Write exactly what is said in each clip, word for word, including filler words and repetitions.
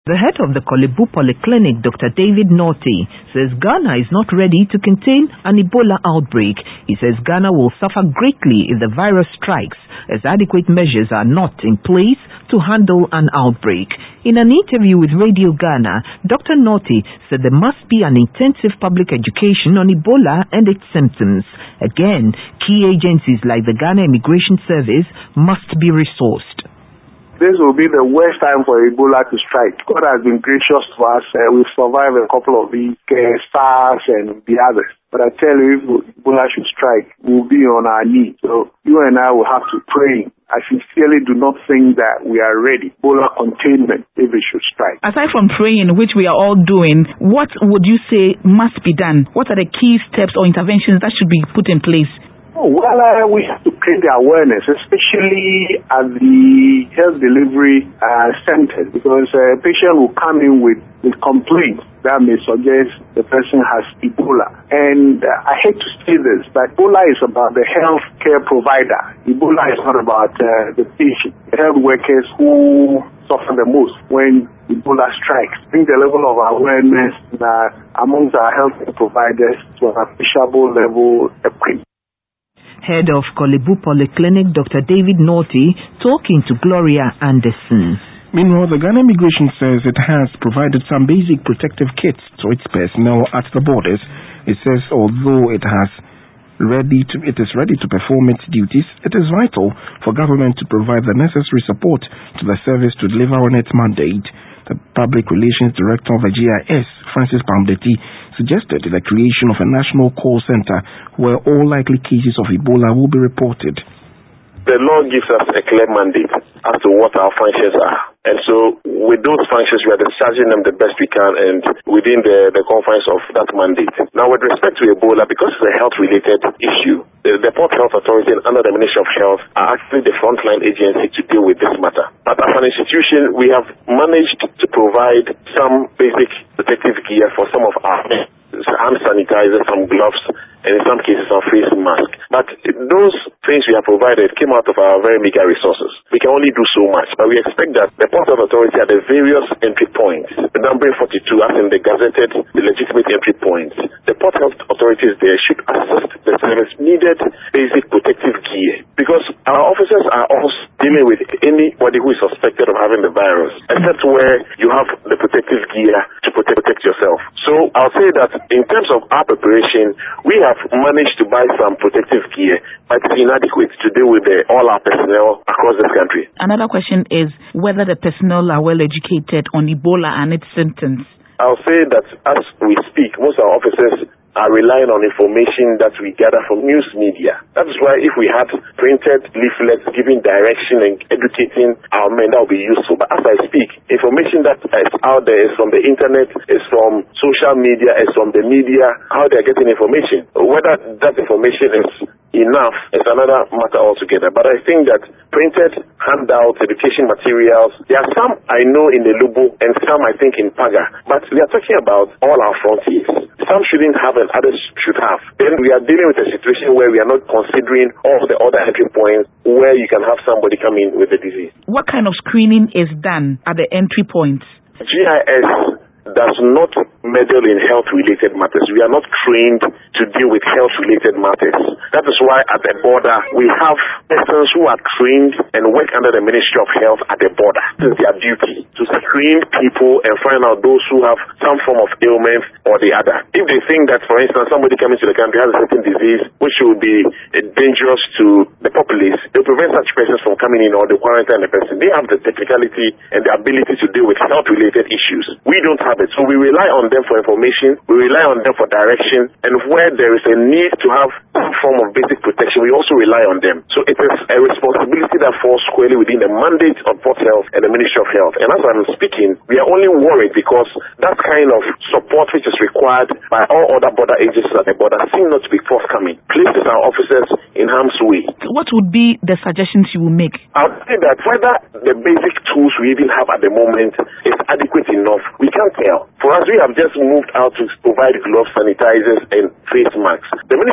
The head of the Korle Bu Polyclinic, Doctor David Nortie, says Ghana is not ready to contain an Ebola outbreak. He says Ghana will suffer greatly if the virus strikes, as adequate measures are not in place to handle an outbreak. In an interview with Radio Ghana, Doctor Nortie said there must be an intensive public education on Ebola and its symptoms. Again, key agencies like the Ghana Immigration Service must be resourced. This will be the worst time for Ebola to strike. God has been gracious to us. Uh, we've survived a couple of these, uh, SARS and the others. But I tell you, if Ebola should strike, we'll be on our knees. So you and I will have to pray. I sincerely do not think that we are ready. Ebola containment, if it should strike. Aside from praying, which we are all doing, what would you say must be done? What are the key steps or interventions that should be put in place? Oh, well, uh, we have to create the awareness, especially at the health delivery uh, centers, because a patient will come in with, with complaints that may suggest the person has Ebola. And uh, I hate to say this, but Ebola is about the health care provider. Ebola is not about uh, the patient. The health workers who suffer the most when Ebola strikes. I think the level of awareness uh, amongst our health care providers to an appreciable level equipped. Head of Korle Bu Polyclinic, Doctor David Nortie, talking to Gloria Anderson. Meanwhile, the Ghana Immigration says it has provided some basic protective kits to its personnel at the borders. It says although it has ready to, it is ready to perform its duties, it is vital for government to provide the necessary support to the service to deliver on its mandate. The Public Relations Director of the G I S, Francis Pamdeti, suggested the creation of a national call center where all likely cases of Ebola will be reported. The law gives us a clear mandate as to what our functions are. And so with those functions, we are discharging them the best we can and within the, the confines of that mandate. Now, with respect to Ebola, because it's a health-related issue, the, the Port Health Authority and under the Ministry of Health are actually the frontline agency to deal with this matter. But as an institution, we have managed to provide some basic protective gear for some of our hand sanitizers, some gloves, and in some cases some face masks. But those things we have provided came out of our very meager resources. We can only do so much, but we expect that the Port Health Authority at the various entry points, the number forty-two as in the gazetted, the legitimate entry points, the Port Health authorities there should assist the service needed basic protective gear, because our officers are also dealing with anybody who is suspected of having the virus, except where you have the protective gear to protect, protect yourself. So I'll say that in terms of our preparation, we have managed to buy some protective gear, but it's inadequate to deal with the, all our personnel across this country. Another question is whether the personnel are well educated on Ebola and its symptoms. I'll say that as we speak, most of our officers are relying on information that we gather from news media. That is why if we had printed leaflets giving direction and educating our men, that would be useful. But as I speak, information that is out there is from the internet, is from social media, is from the media, how they're getting information. Whether that information is enough is another matter altogether. But I think that printed handouts, education materials, there are some I know in the Lubu and some I think in Paga. But we are talking about all our frontiers. Some shouldn't have and others should have. Then we are dealing with a situation where we are not considering all the other entry points where you can have somebody come in with the disease. What kind of screening is done at the entry points? G I S does not meddle in health-related matters. We are not trained to deal with health-related matters. That is why at the border, we have persons who are trained and work under the Ministry of Health at the border. It is their duty to screen people and find out those who have some form of ailment or the other. If they think that, for instance, somebody coming to the country has a certain disease which will be dangerous to the populace, they'll prevent such persons from coming in or they quarantine the person. They have the technicality and the ability to deal with health-related issues. We don't have it. So we rely on them for information, we rely on them for direction, and where there is a need to have some form of basic protection, we also rely on them. So it is a responsibility that falls squarely within the mandate of Port Health and the Ministry of Health. And as I'm speaking, we are only worried because that kind of support which is required by all other border agencies at the border seem not to be forthcoming. Places our officers in harm's way. What would be the suggestions you will make? I would say that whether the basic tools we even have at the moment is adequate enough, we can't tell. For us, we have just moved out to provide gloves, sanitizers, and face masks. The Ministry of Health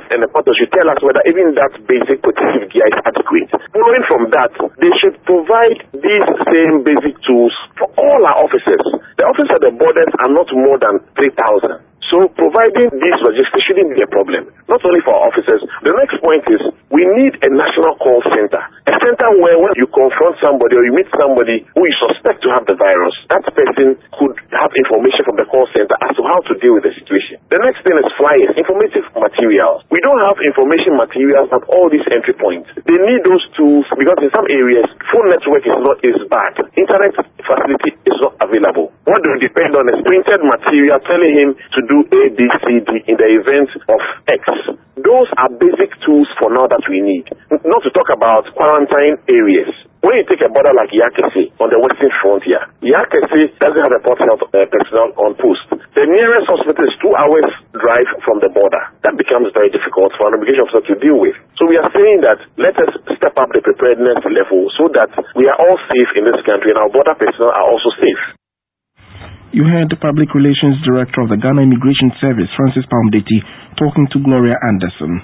and the portal should tell us whether even that basic protective gear is adequate. Following from that, they should provide these same basic tools for all our officers. The officers at the borders are not more than three thousand. So providing these logistics shouldn't be a problem, not only for our officers. The next point is we need a national call center, a center where when you confront somebody or you meet somebody who you suspect to have the virus, that person could have information from the call center as to how to deal with the situation. The next thing is flyers, informative materials. We don't have information materials at all these entry points. They need those tools because in some areas, phone network is not is bad. Internet facility is not available. What do we depend on is printed material telling him to do A, B, C, D in the event of X. Those are basic tools for now that we need. Not to talk about quarantine areas. When you take a border like Yakese on the western frontier, Yakese doesn't have a port health uh, personnel on post. The nearest hospital is two hours drive from the border. That becomes very difficult for an immigration officer to deal with. So we are saying that let us step up the preparedness level so that we are all safe in this country and our border personnel are also safe. You heard the Public Relations Director of the Ghana Immigration Service, Francis Palmdeti, talking to Gloria Anderson.